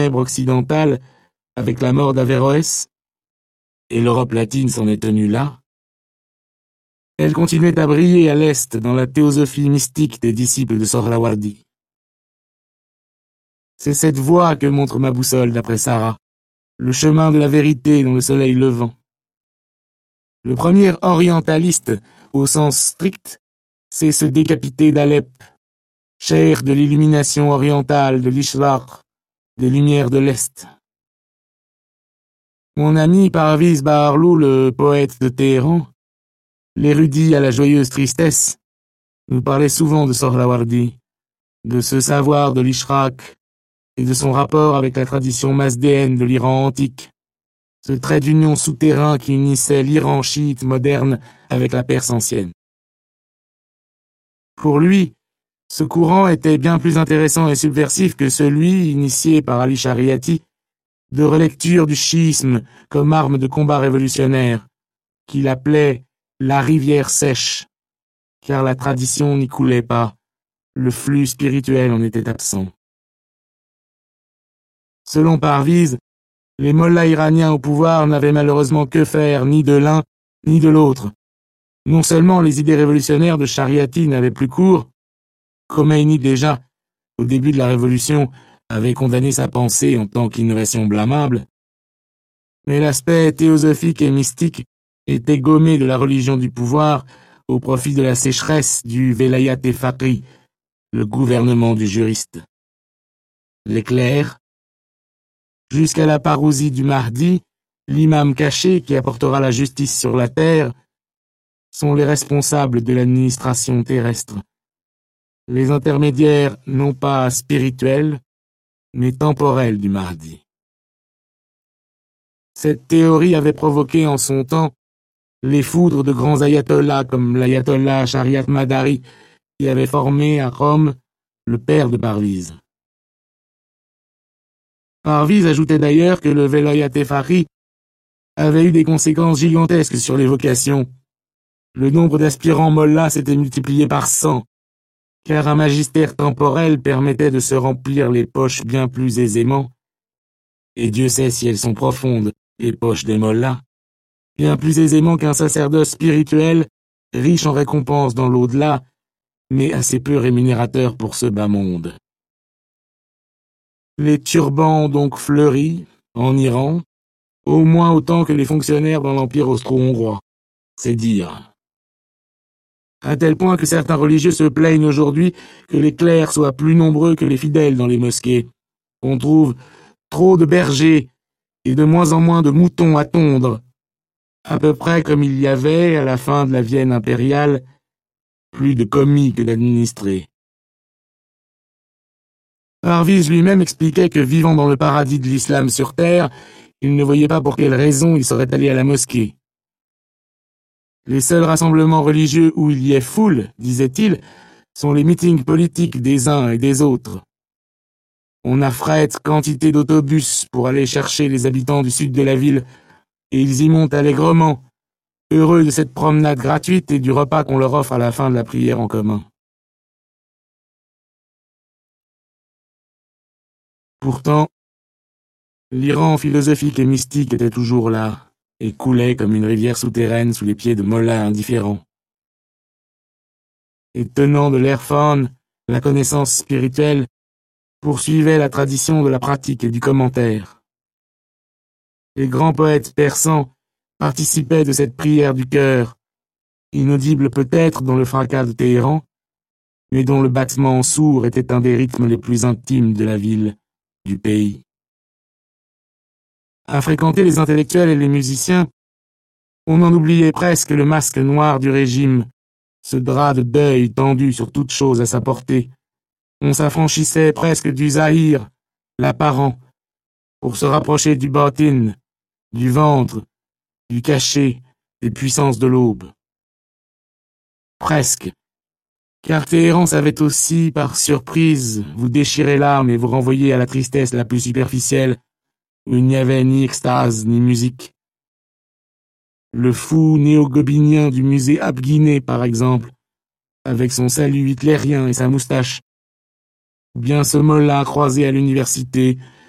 occidentale avec la mort d'Averroès, et l'Europe latine s'en est tenue là. Elle continuait à briller à l'Est dans la théosophie mystique des disciples de Sohrawardi. C'est cette voie que montre ma boussole d'après Sarah, le chemin de la vérité dans le soleil levant. Le premier orientaliste, au sens strict, c'est ce décapité d'Alep, cher de l'illumination orientale de l'Ishraq, des lumières de l'Est. Mon ami Parviz Baharlou, le poète de Téhéran, l'érudit à la joyeuse tristesse, nous parlait souvent de Sohrawardi, de ce savoir de l'Ishraq et de son rapport avec la tradition mazdéenne de l'Iran antique, ce trait d'union souterrain qui unissait l'Iran chiite moderne avec la Perse ancienne. Pour lui, ce courant était bien plus intéressant et subversif que celui, initié par Ali Shariati, de relecture du chiisme comme arme de combat révolutionnaire, qu'il appelait la rivière sèche, car la tradition n'y coulait pas, le flux spirituel en était absent. Selon Parviz, les mollahs iraniens au pouvoir n'avaient malheureusement que faire ni de l'un ni de l'autre. Non seulement les idées révolutionnaires de Shariati n'avaient plus cours, Khomeini déjà, au début de la révolution, avait condamné sa pensée en tant qu'innovation blâmable, mais l'aspect théosophique et mystique était gommé de la religion du pouvoir au profit de la sécheresse du Velayat-e Faqih, le gouvernement du juriste. Les clercs, jusqu'à la parousie du Mahdi, l'imam caché qui apportera la justice sur la terre, sont les responsables de l'administration terrestre. Les intermédiaires non pas spirituels, mais temporels du Mahdi. Cette théorie avait provoqué en son temps les foudres de grands ayatollahs comme l'ayatollah Shariat Madari qui avait formé à Rome le père de Parviz. Parviz ajoutait d'ailleurs que le Velayat-e Faqih avait eu des conséquences gigantesques sur les vocations. Le nombre d'aspirants mollahs s'était multiplié par 100, car un magistère temporel permettait de se remplir les poches bien plus aisément, et Dieu sait si elles sont profondes, les poches des mollahs, bien plus aisément qu'un sacerdoce spirituel, riche en récompenses dans l'au-delà, mais assez peu rémunérateur pour ce bas monde. Les turbans ont donc fleuri, en Iran, au moins autant que les fonctionnaires dans l'Empire austro-hongrois. C'est dire. À tel point que certains religieux se plaignent aujourd'hui que les clercs soient plus nombreux que les fidèles dans les mosquées. On trouve trop de bergers et de moins en moins de moutons à tondre, à peu près comme il y avait, à la fin de la Vienne impériale, plus de commis que d'administrés. Parviz lui-même expliquait que vivant dans le paradis de l'islam sur terre, il ne voyait pas pour quelle raison il serait allé à la mosquée. Les seuls rassemblements religieux où il y ait foule, disait-il, sont les meetings politiques des uns et des autres. On affrète quantité d'autobus pour aller chercher les habitants du sud de la ville, et ils y montent allègrement, heureux de cette promenade gratuite et du repas qu'on leur offre à la fin de la prière en commun. Pourtant, l'Iran philosophique et mystique était toujours là, et coulait comme une rivière souterraine sous les pieds de mollahs indifférents. Et tenant de l'Irfan, la connaissance spirituelle, poursuivait la tradition de la pratique et du commentaire. Les grands poètes persans participaient de cette prière du cœur, inaudible peut-être dans le fracas de Téhéran, mais dont le battement sourd était un des rythmes les plus intimes de la ville, du pays. À fréquenter les intellectuels et les musiciens, on en oubliait presque le masque noir du régime, ce drap de deuil tendu sur toute chose à sa portée. On s'affranchissait presque du zahir, l'apparent, pour se rapprocher du batin, du ventre, du cachet, des puissances de l'aube. Presque. Car Téhéran savait aussi, par surprise, vous déchirer l'âme et vous renvoyer à la tristesse la plus superficielle, où il n'y avait ni extase ni musique. Le fou néo-gobinien du musée Abguiné, par exemple, avec son salut hitlérien et sa moustache, ou bien ce mollah croisé à l'université,